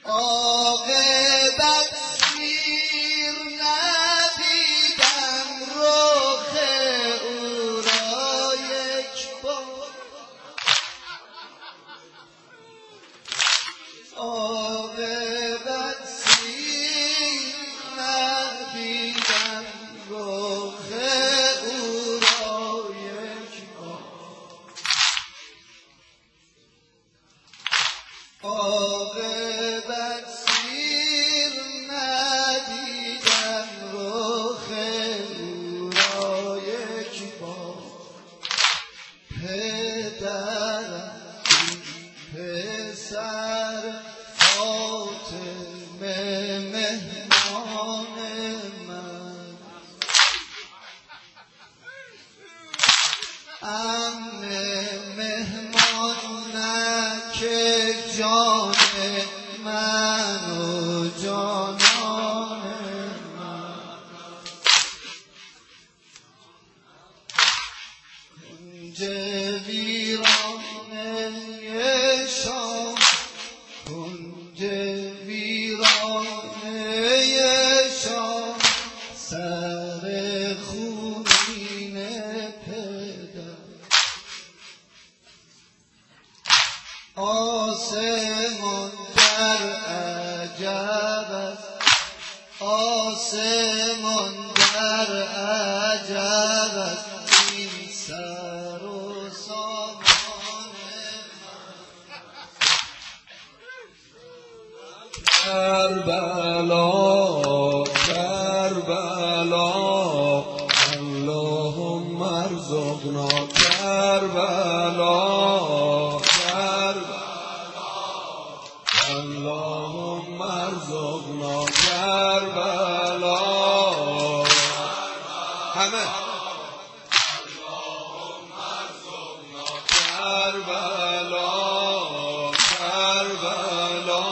عاقبت سیر ندیدم رخ او را یک بار. عاقبت سیر ندیدم رخ او را یک بار. عاقبت سیر ندیدم رخ او را یک بار. پدرم پسر فاطمه مهمان من، عم مهمان نه که جان من و جانان من. کنج ویرانه شام، کنج ویرانه شام، سر خونین پدر. آسمان در عجب است، آسمان در عجب است، این سر و سامان من. کربلا کربلا اللهم ارزقنا کربلا کربلا اللهم ارزقنا کربلا. همه اللهم ارزقنا کربلا کربلا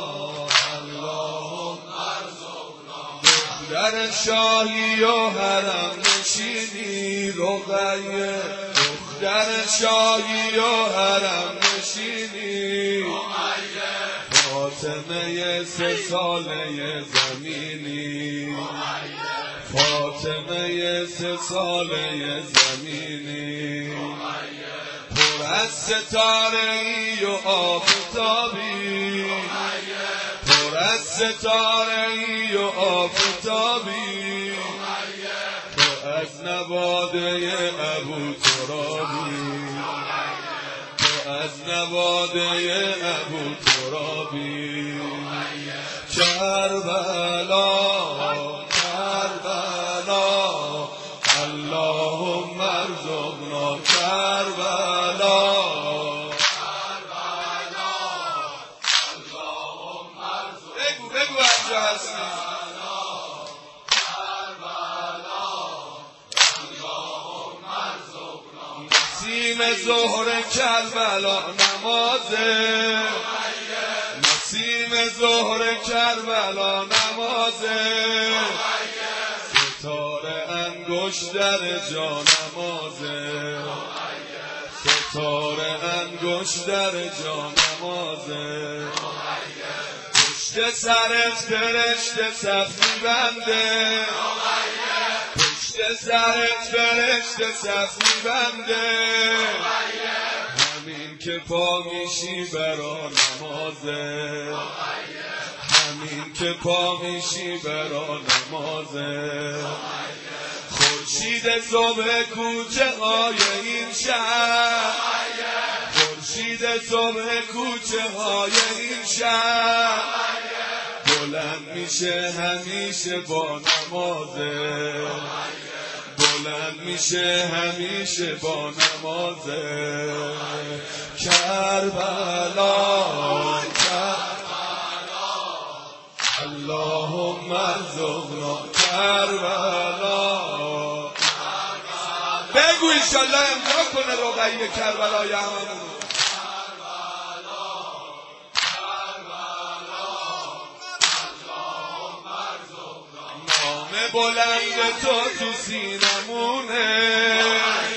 در شاهی و حرم نشینی رقیه، دختر شاهی و حرم نشینی فاطمه 3 ساله زمینی، فاطمه 3 ساله زمینی. پر از ستاره ای و آفتابی، پر از ستاره ای و آفتابی، تو از نواده ابو ترابی، تو از نواده ابو ترابی. کربلا کربلا اللهم ارزقنا کربلا. بگو اینجا هستی. نسیم ظهر کربلا نمازه، نسیم ظهر کربلا نمازه، ستاره انگشتر جا نمازه، ستاره انگشتر جا نمازه. پشت سرت فرشته صف می‌بنده، پشت سرت فرشته صف می‌بنده، همین که پا میشی برا نمازه، همین که پا میشی برا نمازه. خورشید صبح کوچه های این شهر، خورشید صبح کوچه های این شهر، بلند میشه همیشه با نمازه، بلند میشه همیشه با نمازه. کربلا کربلا اللهم ارزقنا کربلا. بگو انشالله امضا کنه رقیه کربلای هممونو. بلند تو سینمونه،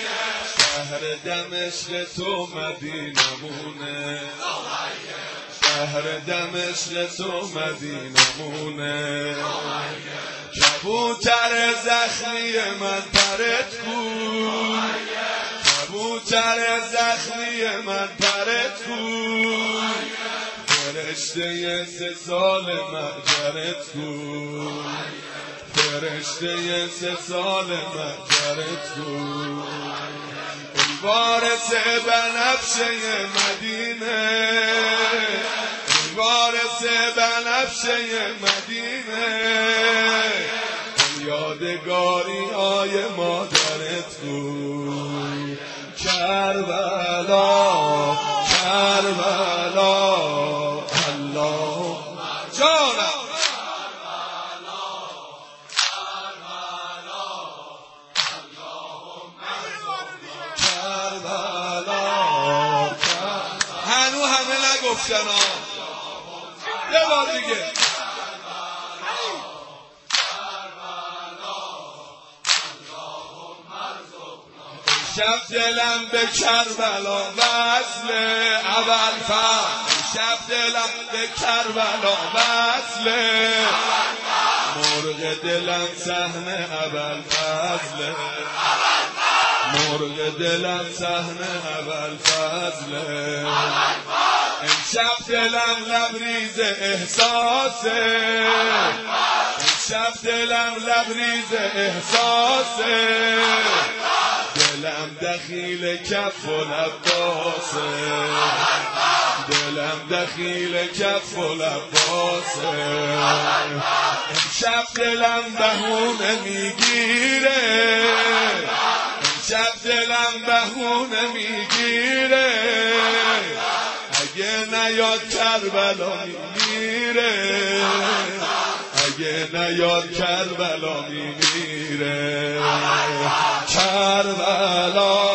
شهر دمشق تو مدینمونه، شهر دمشق تو مدینمونه کبوتر زخمی من پرت کن کبوتر زخمی من پرت کن فرشته 3 سال محجرت کن فرشته 3 سال محجرت کن ای وارث بنفشه مدینه ای وارث بنفشه مدینه یادگاری های مادرت کن کربلا کربلا الله جانم هنو همه نگفتن یه بار دیگه شب دلم به کربلا وصل ابوالفضل شب دلم به کربلا وصل مرغ دلم صحن ابوالفضل مرغ دلم صحن ابوالفضل امشب دلم لبریز احساسه امشب دلم لبریز احساسه دلم دخیل کف و لباسه دلم دخیل کف و لباسه امشب دلم بهونه میگیره امشب دلم بهونه میگیره اگه نیاد کربلا میمیره اگه نیاد کربلا میمیره کربلا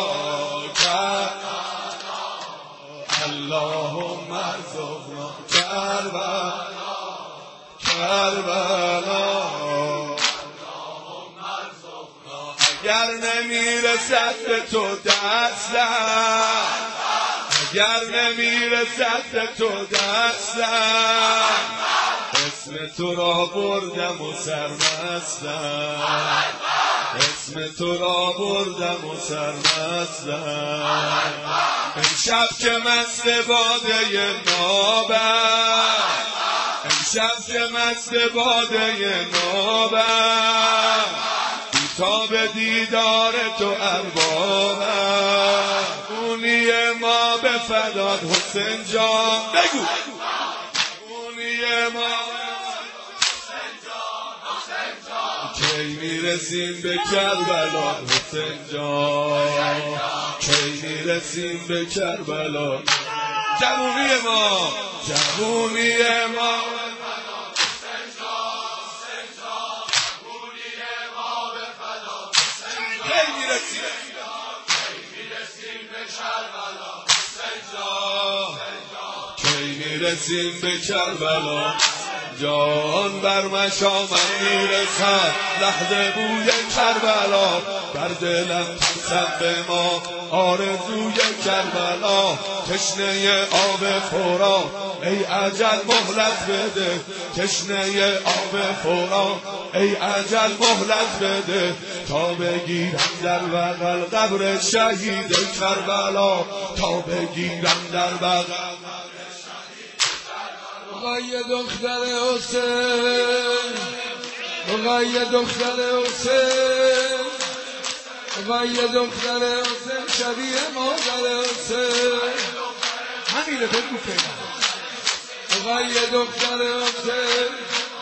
اللهم ارزقنا کربلا کربلا اگر نمیرسد به تو دستم اگر نمیرسد به تو دستم اسم تو را بردم و سرمستم اسم تو را بردم و سرمستم امشب که مست باده نابم امشب که مست باده نابم تا به دیدار تو اربابم خونی ما به فدات حسین جان بگو خونی ما کی میرسیم به کربلا حسین جان کی میرسیم به کربلا جوونی ما جوونی ما میرسیم به کربلا جان بر مشامم میرسد لحظه بوی کربلا بر دلم ترسد به ما آرزوی کربلا تشنه آب فورا ای اجل مهلت بده تشنه آب فورا ای اجل مهلت بده تا بگیرم در بغل قبر شهید کربلا تا بگیرم در بغل آقای دختر حسین آقای دختر حسین آقای دختر حسین شبیه مادر حسین همینه بگو فیلم آقای دختر حسین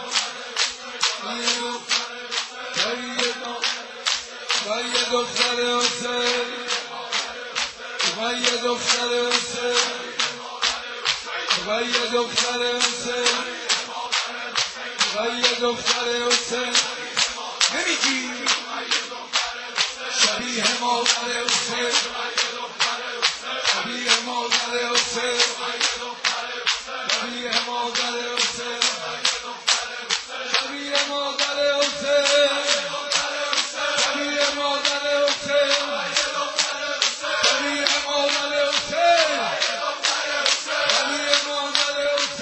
آقای دختر حسین آقای دختر حسین آقای دختر حسین آقای دختر حسین نمیگی شبیه مادر حسین شبیه مادر حسین شبیه مادر حسین شبیه مادر حسین شبیه مادر حسین شبیه مادر حسین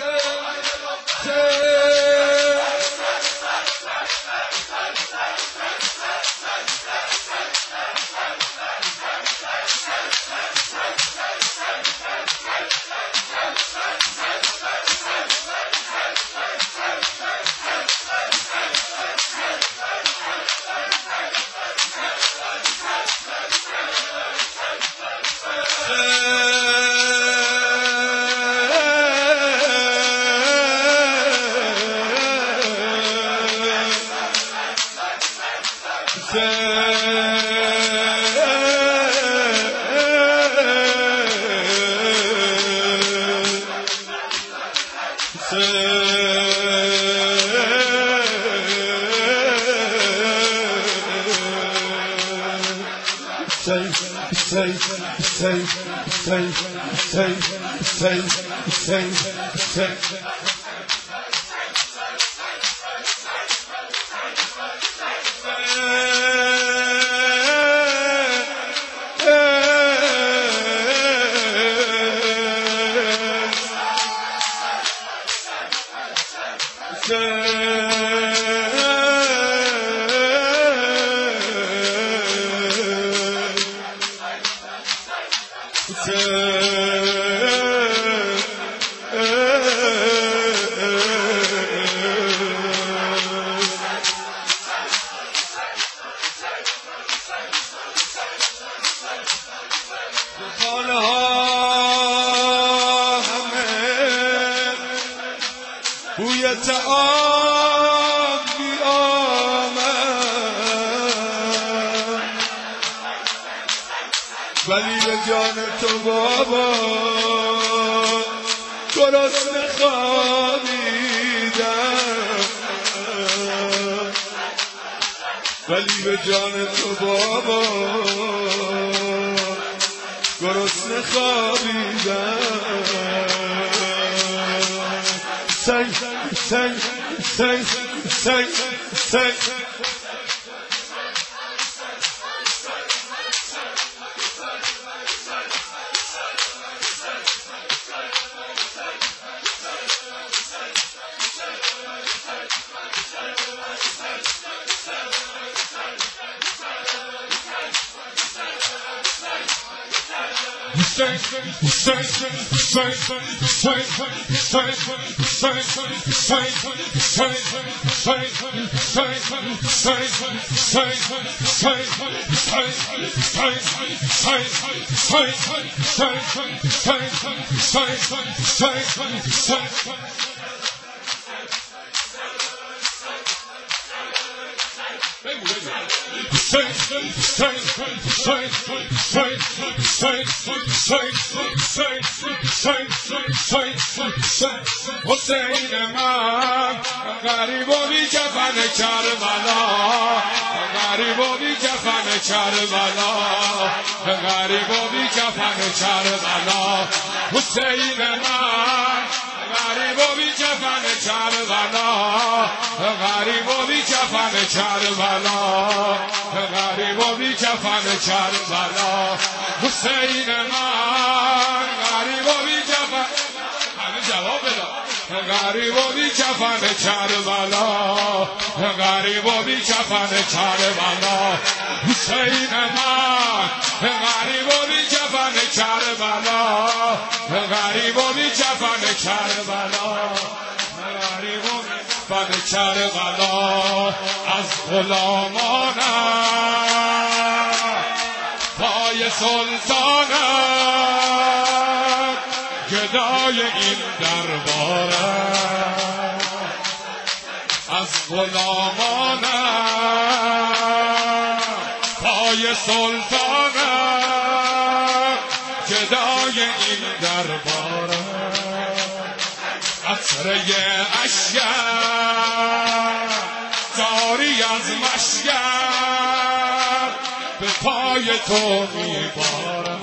بوی تعام بیامد ولی به جان تو بابا گرسنه خوابیدم ولی به جان تو بابا گرسنه خوابیدم Say, say, say, say, say. حسین من غریب و بی کفن کربلا غریب و بی کفن کربلا غریب و بی کفن کربلا حسین من غریب و بی کفن کربلا غریب و بی کفن کربلا غریب و بی کفن کربلا حسین من غریب و بی کفن همه جواب بده غریب و بی کفن کربلا غریب و بی کفن کربلا حسین من غریب و بی کفن کربلا غریب و بی کفن کربلا غریب و بی کفن کربلا از غلامانم پای سلطانم گدای این دربارم از غلامانم پای سلطانم گدای این دربارم قطره اشکم جاری از مشکم به پای تو میبارم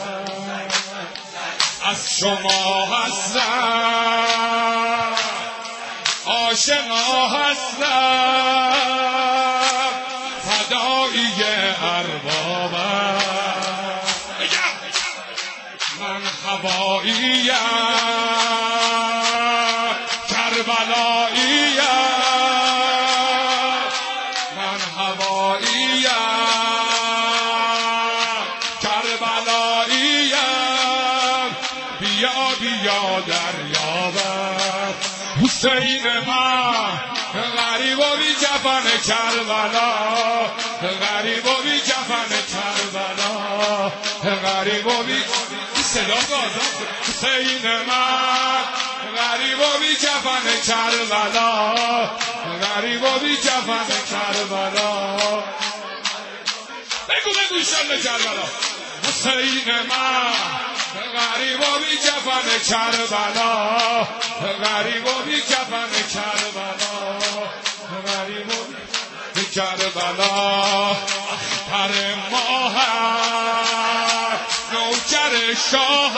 از شما هستم آشنا هستم فدایی اربابم من هواییم کربلاییم من هواییم کربلاییم بیا بیا دریابم حسین من غریب و بی کفن کربلا غریب و بی کفن کربلا غریب و بی صدا آزاد حسین من غریب و بی کفن کربلا غریب و بی کفن کربلا بگو ایشالله کربلا حسین من غریب و بی کفن کربلا غریب و بی کفن کربلا غریب و بی کربلا اختر ماه نوکر شاه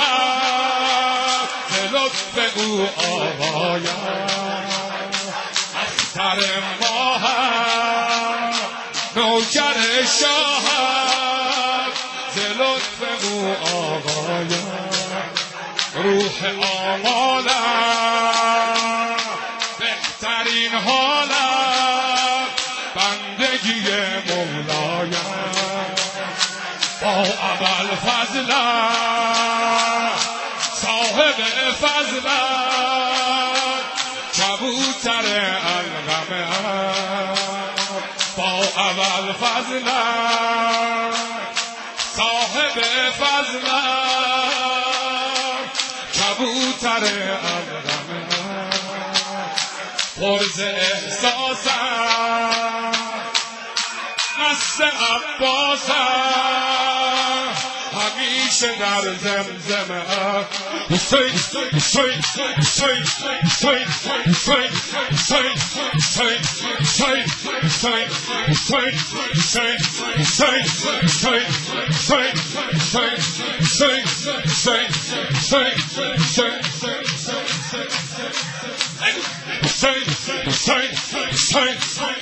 لطف او آقایم اختر ماه نوکر شاه لطف او آقایم روح آمالم بهترین حالم بندگی مولایم با اول فضلم صاحب فضلم کبوتر الغمم با اول فضلم صاحب فضلم کبوتر الغمم پرز احساسم مست عباسم همیشه در زمزمه حسین حسین حسین حسین حسین حسین حسین حسین حسین حسین حسین حسین حسین حسین حسین حسین حسین حسین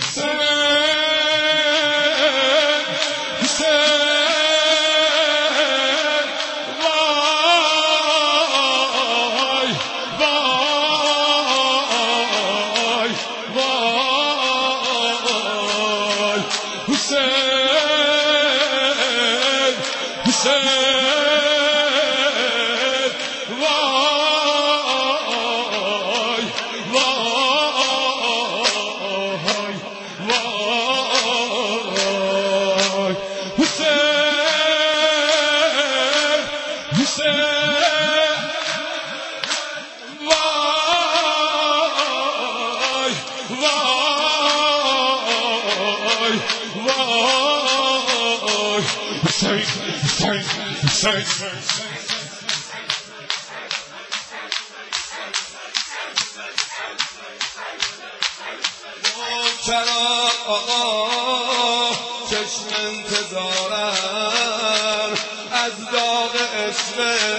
چرا آقا چشم انتظارم از داغ عشق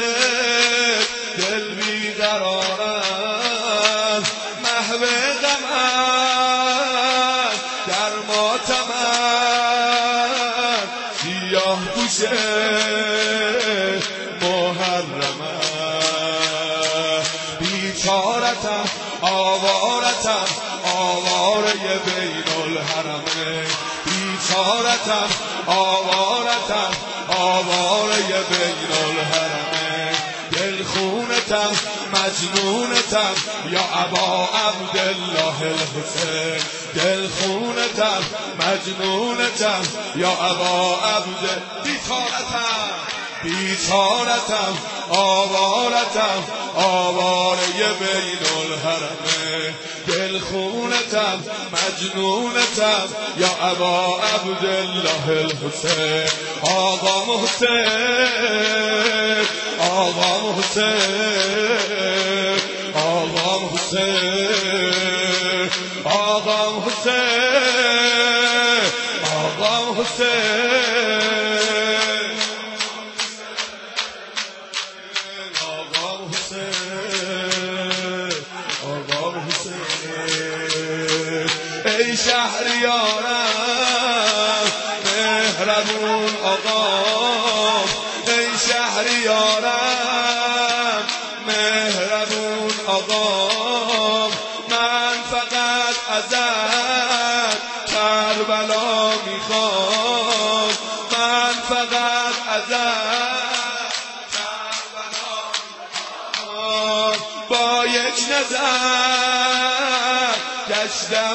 دل بیقرارم محو غمم در ماتمم سیاه گوشه محرمم بیچارتم آوارتم آواره بین الحرمه بیچارتم آوارتم آواره بین الحرمه دلخونتم مجنونتم یا ابا عبدالله الحسین دلخونتم مجنونتم یا ابا عبد بیچارتم آوارتم آواره بین الحرمه دلخونتم مجنونتم یا ابا عبدالله الحسین آقا محسن آقا محسن آقا محسن آقا محسن آقا محسن ای شهریارم مهربون آقا ای شهریارم مهربون آقا من فقط ازت کربلا میخوام من فقط ازت کربلا میخوام با یک نظر گشتم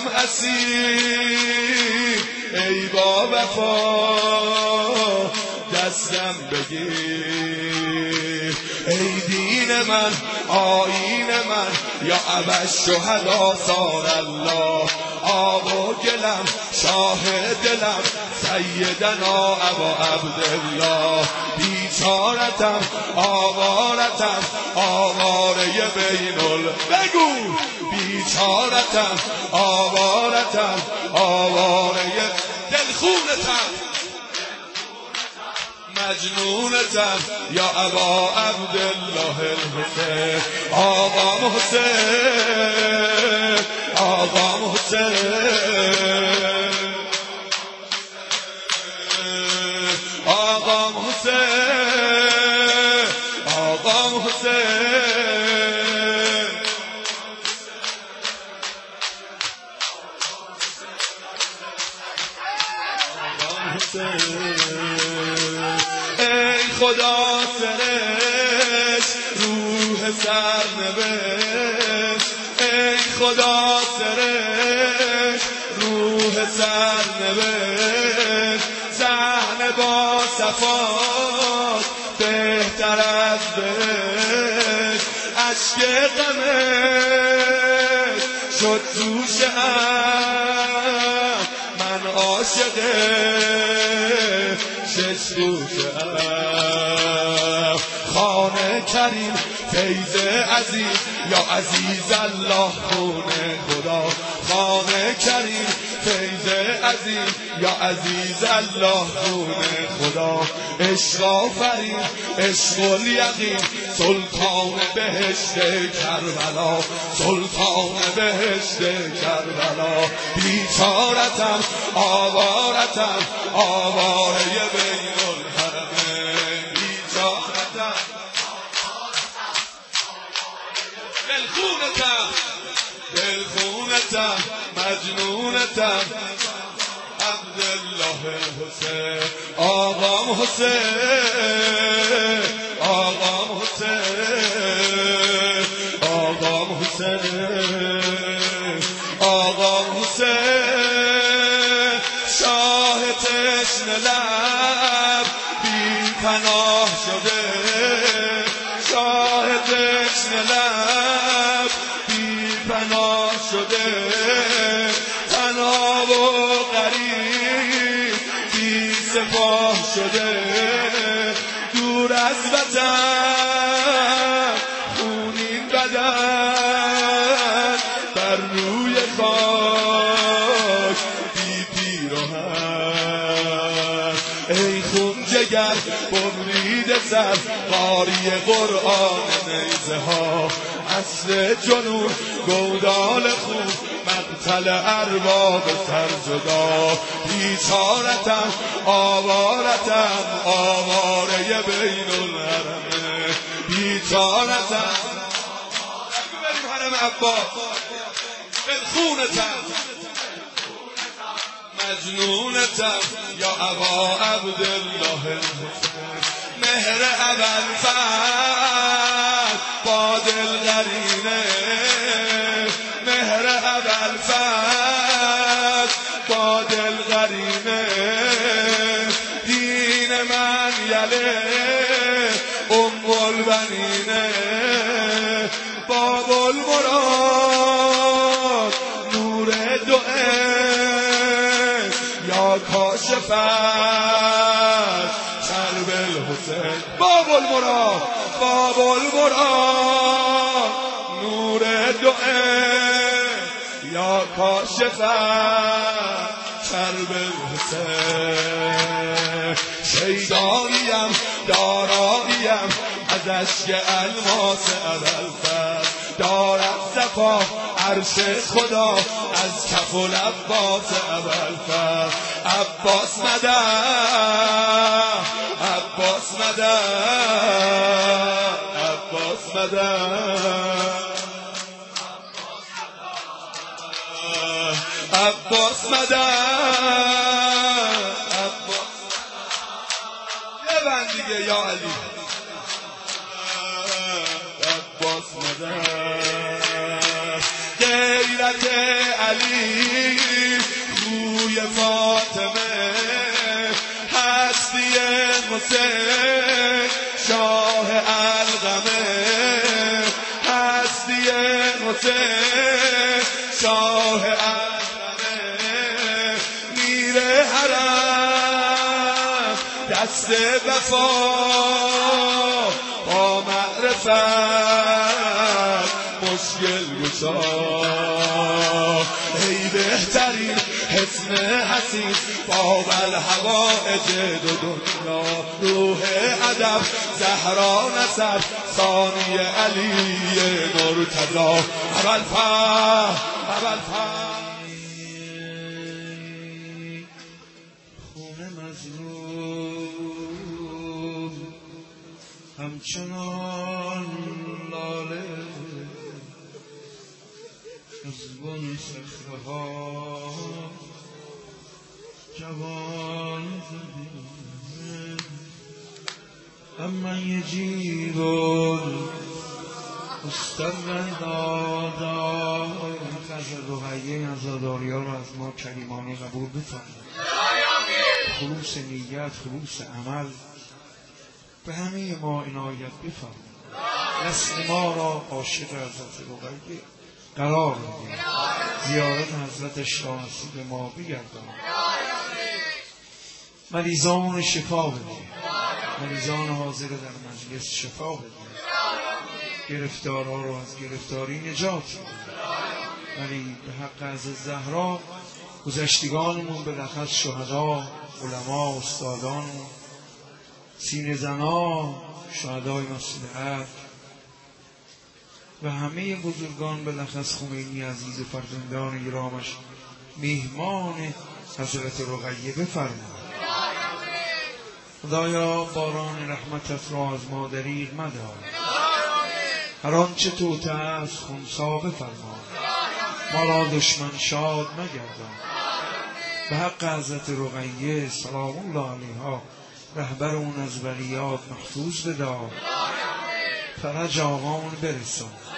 اسیر ای با وفا دستم بگیر ای آیین من آیین من یا ابا الشهدا صار الله آب و گلم شاه دلم سیدنا ابا عبدالله بیچارتم آوارتم آواره بین بگو بیچارتم آوارتم آواره دلخونتم مجنونتم یا ابا عبدالله الحسین آقا محسن آقا محسن آقا محسن آقا محسن ای خدا سرش روح سرنوشت ای خدا سرش روح سرنوشت زهن با صفات بهتر از بهش اشک غمش شد توشم من عاشقه شش گوشم خانه کریم فیض عزیز یا عزیز الله خونه خدا خانه کریم فیض عزیز یا عزیز الله خونه خدا عشق آفرین عشق الیقین سلطان بهشت کربلا سلطان بهشت کربلا بیچارتم آوارتم آواره بین الحرمین بیچارتم دلخونتم دلخونتم مجنونتم عبدالله حسین آقا حسین آقا حسین آقا حسین آقا حسین شاه تشنه لب بی پناه شده شاه تشنه لب بی پناه شده تنها و غریب بی سپاه شده دور از وطن خونین بدن بر روی خاک بی پیراهن ای خون جگر برید سر قاری قرآن نیزه ها اصل جنون گودال خون مقتل ارباب سرجدا بیچارتم آوارتم آواره بین الحرمین بیچارتم بریم حرم عباس دلخونتم مجنونتم یا ابا عبدالله الحسین مهر اول فرد با دلقرینه مهر اول فرد با دلقرینه دین من یله البنینه باب المراد نور دوئه یا کاشف کرب الحسین باب المراد نور دوئه یا کاشف کرب الحسین شیداییم داراییم از اشک الماس ابوالفضل دارد صفا عرش خدا از کف و لباس ابوالفضل عباس مدد عباس مدد عباس مدد عباس مدد یه بند دیگه یا علی عباس مدد غیرت علی روی فاطمه هستی حسین شاه القمه حسین شاه اکرمه میره حرم دست وفا با معرفت مشکل گشا ای بهترین حسن حسین باب الحوائج دو دنیا روح ادب زهرا نسب ثانی علی مرتضی اول خونه مظلوم همچنان لاله از بن صخره ها جوان زده اما یجیب استرن دادا خزر رقیه عزاداری‌ها رو از ما کریمانه قبول بفرمایید. خلوص نیت، خلوص عمل به همه ما عنایت بفرمایید. نسل ما را عاشق حضرت رقیه قرار بدید. زیارت حضرت شاه نصیب ما بگردان. مریضان شفا بدید. مریضان حاضر در مجلس شفا بدید. گرفتارها رو از گرفتاری نجات بدید. ولی به حق از زهرا گذشتگانمون بالاخص شهدا، علما، استادانمون، سینه زنا، شهدای مسجد حق و همه بزرگان بالاخص خمینی عزیز فرزندان گرامش میهمان حضرت رقیه بفرمایید. خدایا باران رحمتت را از ما دریغ مدار. هر آنچه توته است خنثی بفرما. ما را دشمن شاد مگردان. به حق حضرت رقیه سلام الله علیها رهبر اون از بریات محفوظ بدار. فرج آقامون برسان.